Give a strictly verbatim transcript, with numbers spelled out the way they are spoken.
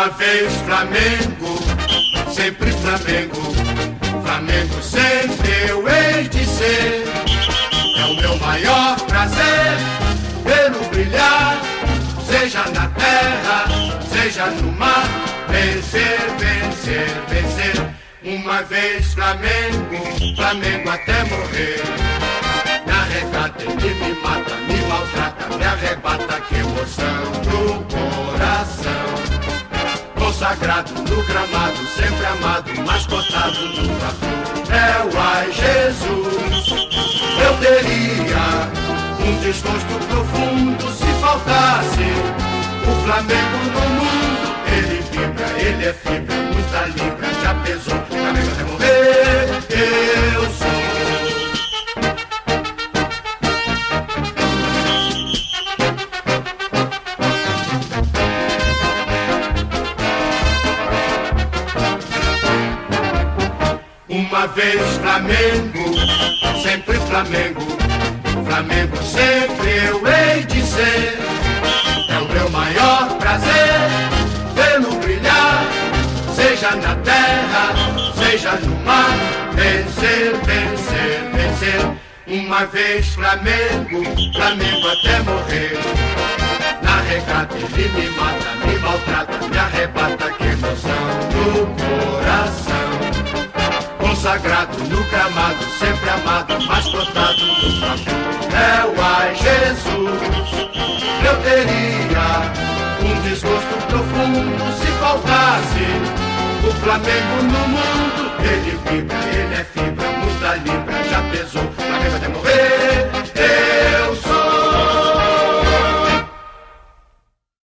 Uma vez Flamengo, sempre Flamengo, Flamengo sempre eu hei de ser. É o meu maior prazer vê-lo brilhar, seja na terra, seja no mar. Vencer, vencer, vencer. Uma vez Flamengo, Flamengo até morrer. Me arrecata, ele me mata, me maltrata, me arrebata, que emoção do coração. Consagrado no gramado, sempre amado, mascotado no vapor. É o ai Jesus. Eu teria um desgosto profundo se faltasse o Flamengo no mundo. Ele vibra, ele é fibra, muita libra, já pesou, Flamengo até morrer. Eu sou. Uma vez Flamengo, sempre Flamengo, Flamengo sempre eu hei de ser. É o meu maior prazer vê-lo brilhar, seja na terra, seja no mar. Vencer, vencer, vencer. Uma vez Flamengo, Flamengo até morrer. Na regata ele me mata, me maltrata, me arrebata, que emoção do coração. Consagrado no gramado, sempre amado, mascotado no Flamengo. É o ai Jesus. Eu teria um desgosto profundo se faltasse o Flamengo no mundo.